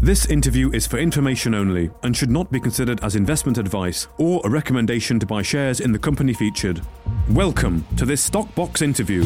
This interview is for information only and should not be considered as investment advice or a recommendation to buy shares in the company featured. Welcome to this Stockbox interview.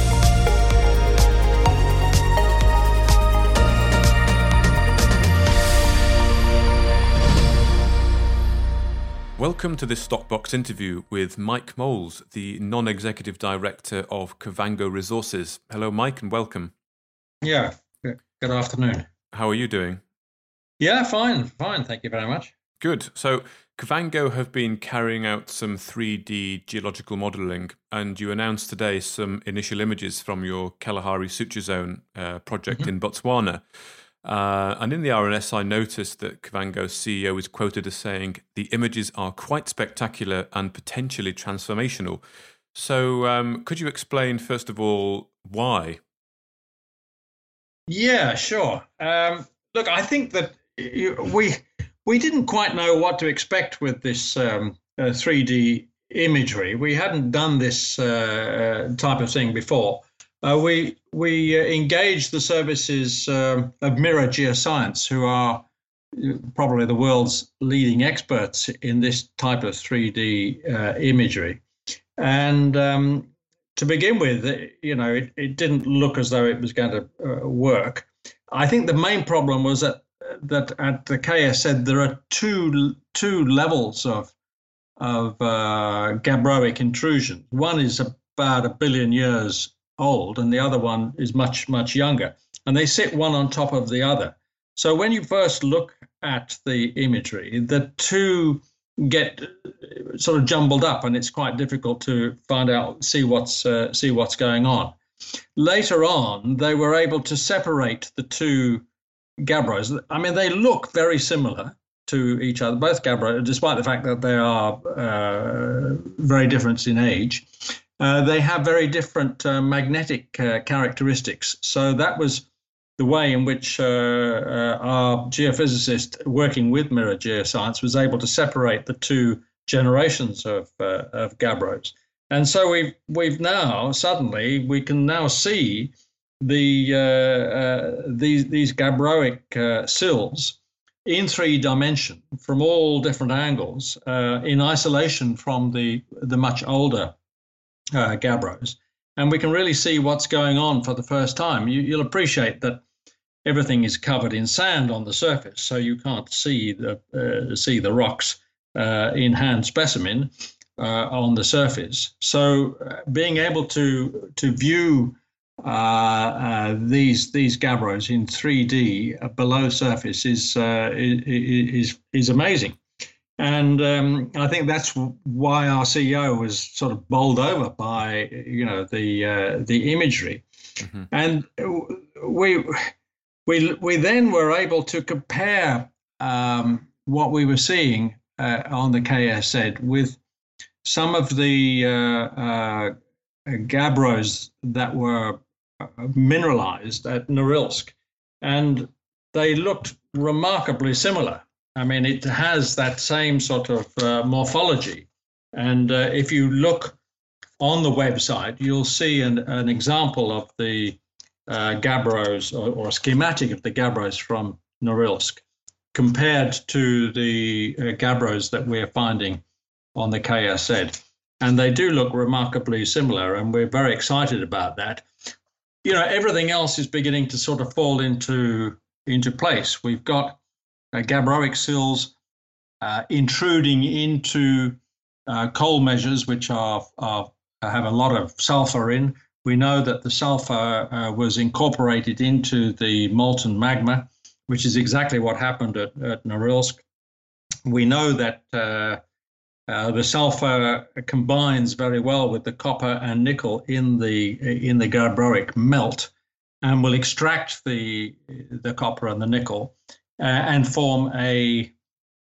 Welcome to this Stockbox interview with Mike Moles, the non-executive director of Kavango Resources. Hello, Mike, and welcome. Yeah, good afternoon. How are you doing? Yeah, fine. Thank you very much. Good. So Kavango have been carrying out some 3D geological modelling, and you announced today some initial images from your Kalahari Suture Zone project in Botswana. And in the RNS, I noticed that Kavango's CEO is quoted as saying, "The images are quite spectacular and potentially transformational." So could you explain, first of all, why? Yeah, sure. Look, I think that we didn't quite know what to expect with this 3D imagery. We hadn't done this type of thing before. We engaged the services of Mirror Geoscience, who are probably the world's leading experts in this type of 3D imagery. And to begin with, it didn't look as though it was going to work. I think the main problem was that at the KSZ there are two levels of gabbroic intrusion. One is about 1 billion years old, and the other one is much younger, and they sit one on top of the other. So when you first look at the imagery, the two get sort of jumbled up, and it's quite difficult to see what's going on. Later on, they were able to separate the two gabbros. I mean, they look very similar to each other, both gabbros, despite the fact that they are very different in age. They have very different magnetic characteristics. So that was the way in which our geophysicist working with Mirror Geoscience was able to separate the two generations of gabbros. And so we've now suddenly we can now see these gabbroic sills in 3 dimension from all different angles in isolation from the much older gabbros, and we can really see what's going on for the first time. You'll appreciate that everything is covered in sand on the surface, so you can't see the rocks in hand specimen on the surface. So being able to view these gabbros in 3D below surface is amazing. And I think that's why our CEO was sort of bowled over by the imagery, and we then were able to compare what we were seeing on the KSZ with some of the gabbros that were mineralized at Norilsk, and they looked remarkably similar. I mean, it has that same sort of morphology. And if you look on the website, you'll see an example of the gabbros or a schematic of the gabbros from Norilsk compared to the gabbros that we're finding on the KSZ. And they do look remarkably similar, and we're very excited about that. Everything else is beginning to sort of fall into place. We've got gabbroic sills intruding into coal measures, which have a lot of sulfur in. We know that the sulfur was incorporated into the molten magma, which is exactly what happened at Norilsk. We know that the sulfur combines very well with the copper and nickel in the gabbroic melt, and will extract the copper and the nickel and form a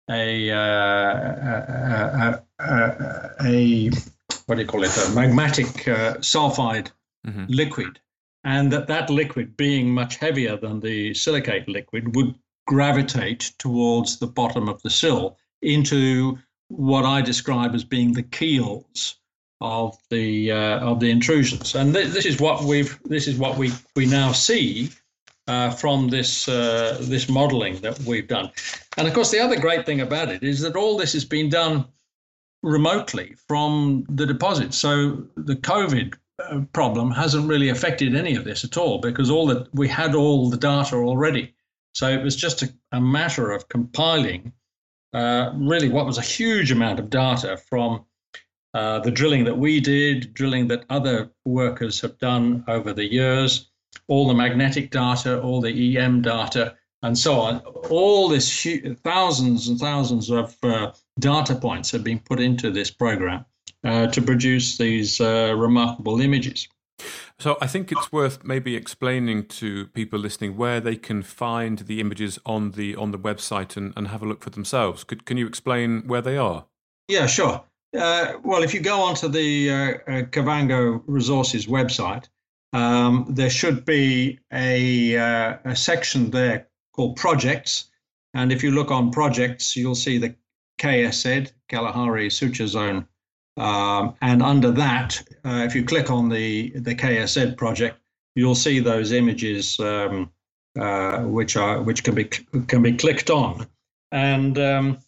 magmatic sulfide liquid, and that liquid, being much heavier than the silicate liquid, would gravitate towards the bottom of the sill into what I describe as being the keels of the intrusions. And this is what we now see from this modelling that we've done. And of course, the other great thing about it is that all this has been done remotely from the deposit. So the COVID problem hasn't really affected any of this at all, because we had all the data already. So it was just a matter of compiling really what was a huge amount of data from the drilling that we did, drilling that other workers have done over the years, all the magnetic data, all the EM data, and so on. All this thousands and thousands of data points have been put into this program to produce these remarkable images. So I think it's worth maybe explaining to people listening where they can find the images on the website and have a look for themselves. Can you explain where they are? Yeah, sure. Well, if you go onto the Kavango Resources website, there should be a section there called Projects. And if you look on Projects, you'll see the KSZ, Kalahari Suture Zone. And under that, if you click on the KSZ project, you'll see those images which can be clicked on, and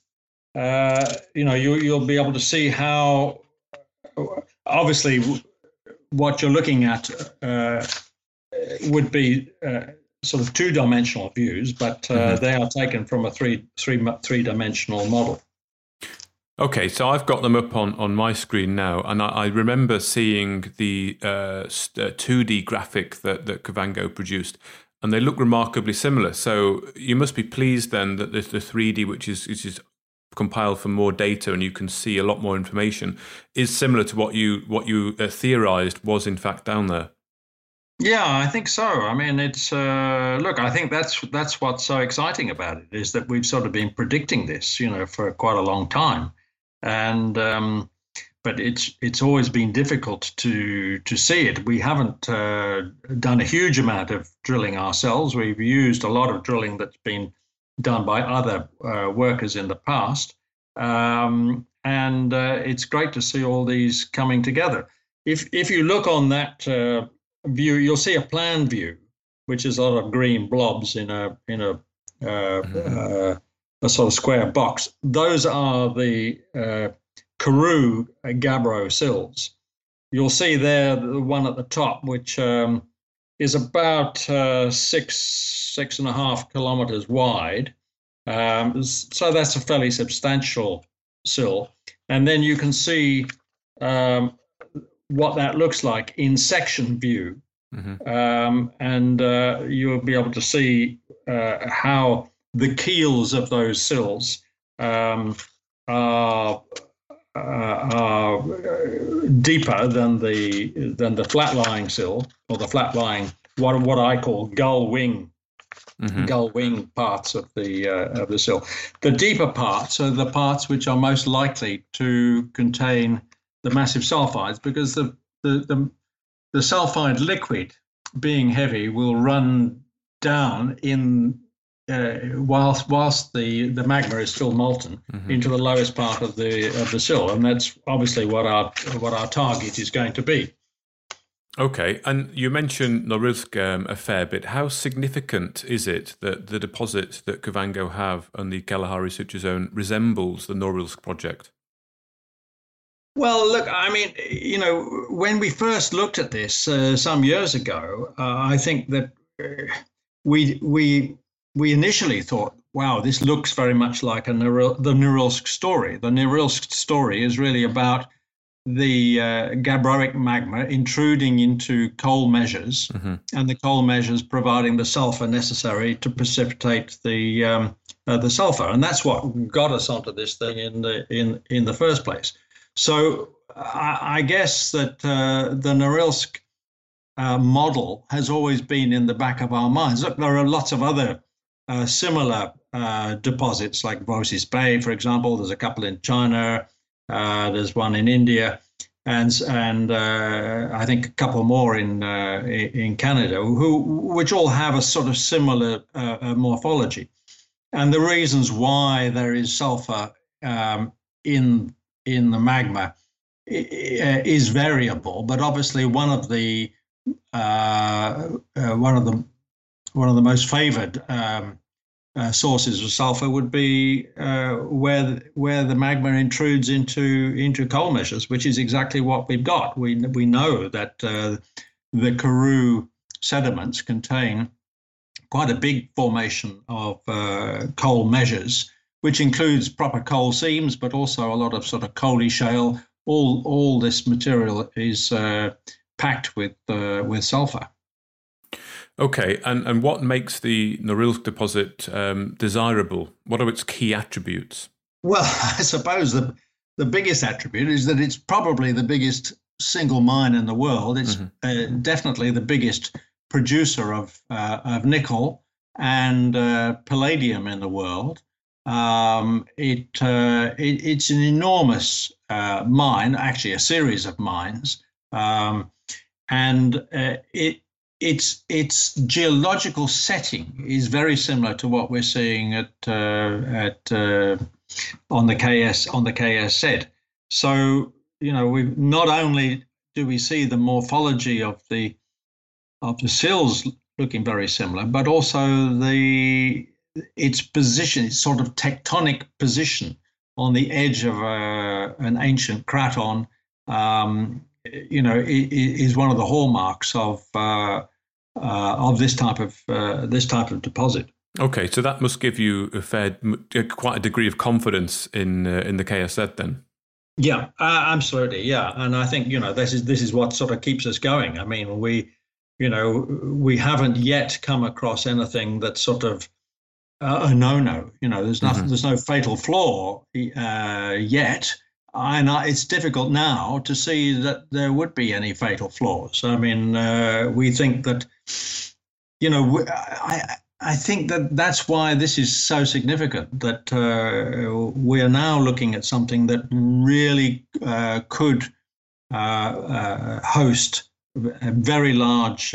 you'll be able to see how, obviously, what you're looking at would be sort of two-dimensional views, but they are taken from a three-dimensional model. Okay, so I've got them up on my screen now, and I remember seeing the 2D graphic that Kavango produced, and they look remarkably similar. So you must be pleased then that the 3D, which is compiled for more data and you can see a lot more information, is similar to what you theorized was in fact down there. Yeah, I think so. I mean, it's look, I think that's what's so exciting about it, is that we've sort of been predicting this, for quite a long time. And but it's always been difficult to see it. We haven't done a huge amount of drilling ourselves. We've used a lot of drilling that's been done by other workers in the past, and it's great to see all these coming together. If you look on that view, you'll see a plan view, which is a lot of green blobs in a sort of square box. Those are the Karoo gabbro sills. You'll see there the one at the top, which is about 6.5 kilometers wide. So that's a fairly substantial sill. And then you can see what that looks like in section view. And you'll be able to see how the keels of those sills are deeper than the flat-lying sill, or the flat-lying, what I call gull wing parts of the sill. The deeper parts are the parts which are most likely to contain the massive sulfides, because the sulfide liquid, being heavy, will run down in whilst the magma is still molten into the lowest part of the sill, and that's obviously what our target is going to be. Okay, and you mentioned Norilsk a fair bit. How significant is it that the deposit that Kavango have on the Kalahari Suture Zone resembles the Norilsk project? Well, look, I mean, when we first looked at this some years ago, I think that we initially thought, wow, this looks very much like the Norilsk story. The Norilsk story is really about the gabbroic magma intruding into coal measures, and the coal measures providing the sulfur necessary to precipitate the sulfur, and that's what got us onto this thing in the first place. So I guess that the Norilsk model has always been in the back of our minds. Look, there are lots of other similar deposits, like Voisey's Bay, for example. There's a couple in China. There's one in India, and I think a couple more in Canada, which all have a sort of similar morphology. And the reasons why there is sulfur in the magma is variable, but obviously one of the one of the most favoured sources of sulfur would be where the magma intrudes into coal measures, which is exactly what we've got. We know that the Karoo sediments contain quite a big formation of coal measures, which includes proper coal seams, but also a lot of sort of coaly shale. All this material is packed with sulfur. Okay, and what makes the Norilsk deposit desirable? What are its key attributes? Well, I suppose the biggest attribute is that it's probably the biggest single mine in the world. It's definitely the biggest producer of nickel and palladium in the world. It's an enormous mine, actually a series of mines, and its geological setting is very similar to what we're seeing on the KS. So we not only do we see the morphology of the sills looking very similar, but also its position, its sort of tectonic position on the edge of an ancient craton. Is one of the hallmarks of this type of deposit. Okay, so that must give you quite a degree of confidence in the KSZ then. Yeah, absolutely. Yeah, and I think this is what sort of keeps us going. I mean, we haven't yet come across anything that's sort of a no-no. There's nothing. There's no fatal flaw yet. And it's difficult now to see that there would be any fatal flaws. I mean, we think that, I think that that's why this is so significant, that we are now looking at something that really could host very large,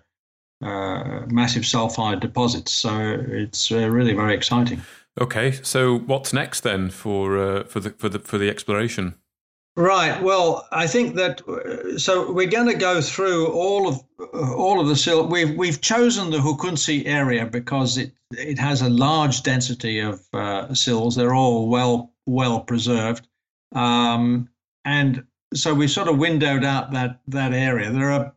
massive sulfide deposits. So it's really very exciting. Okay, so what's next then for the exploration? Right. Well, I think that so we're going to go through all of the sill. We've chosen the Hukunsi area because it has a large density of sills. They're all well preserved, and so we sort of windowed out that area.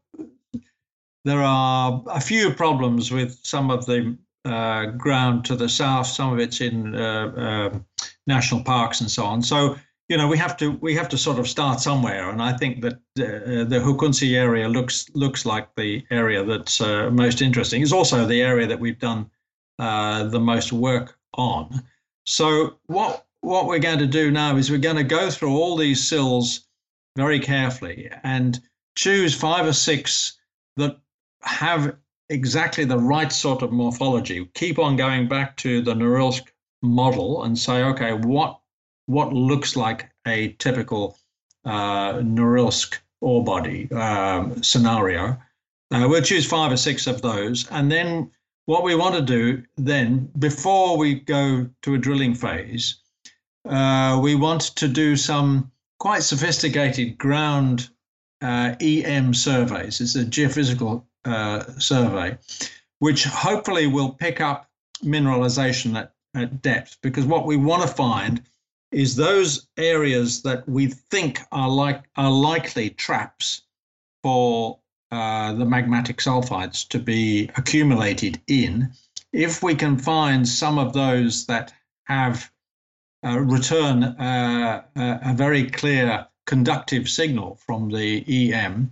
There are a few problems with some of the ground to the south. Some of it's in national parks and so on. So we have to sort of start somewhere, and I think that the Hukunsi area looks like the area that's most interesting. It's also the area that we've done the most work on. So what we're going to do now is we're going to go through all these sills very carefully and choose 5 or 6 that have exactly the right sort of morphology. Keep on going back to the Norilsk model and say, okay, what looks like a typical Norilsk ore body scenario. We'll choose 5 or 6 of those. And then what we want to do then, before we go to a drilling phase, we want to do some quite sophisticated ground EM surveys. It's a geophysical survey, which hopefully will pick up mineralization at depth, because what we want to find is those areas that we think are likely traps for the magmatic sulfides to be accumulated in. If we can find some of those that have return a very clear conductive signal from the EM,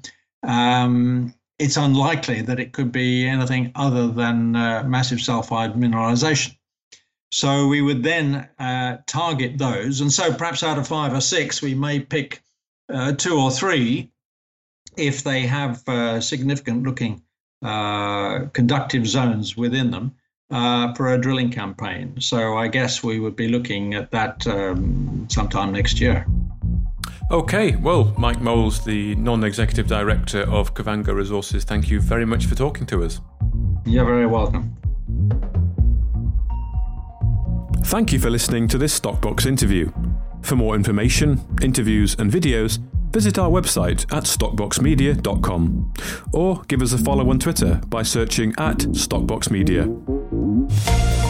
it's unlikely that it could be anything other than massive sulfide mineralization. So we would then target those. And so perhaps out of 5 or 6, we may pick 2 or 3 if they have significant looking conductive zones within them for a drilling campaign. So I guess we would be looking at that sometime next year. Okay, well, Mike Moles, the non-executive director of Kavanga Resources, thank you very much for talking to us. You're very welcome. Thank you for listening to this Stockbox interview. For more information, interviews and videos, visit our website at stockboxmedia.com or give us a follow on Twitter by searching @StockboxMedia.